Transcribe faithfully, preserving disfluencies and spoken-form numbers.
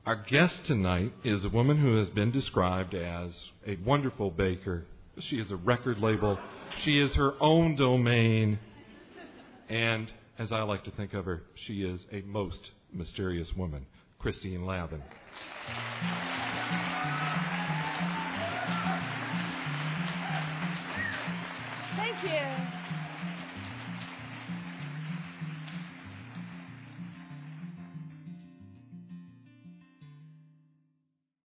Our guest tonight is a woman who has been described as a wonderful baker. She is a record label. She is her own domain. And as I like to think of her, she is a most mysterious woman, Christine Lavin.